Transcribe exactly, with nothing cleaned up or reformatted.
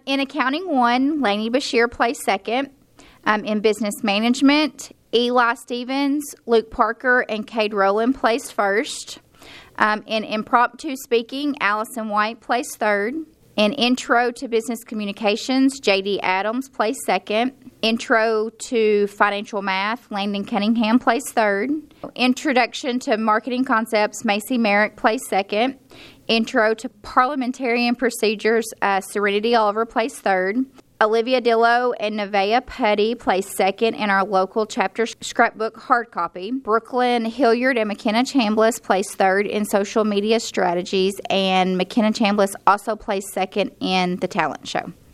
in Accounting one, Lainey Bashir placed second. Um, in Business Management, Eli Stevens, Luke Parker, and Cade Rowland placed first. Um, in Impromptu Speaking, Allison White placed third. In Intro to Business Communications, J D Adams placed second. Intro to Financial Math, Landon Cunningham placed third. Introduction to Marketing Concepts, Macy Merrick placed second. Intro to Parliamentarian Procedures, uh, Serenity Oliver placed third. Olivia Dillo and Nevaeh Putty placed second in our local chapter scrapbook hard copy. Brooklyn Hilliard and McKenna Chambliss placed third in social media strategies, and McKenna Chambliss also placed second in the talent show.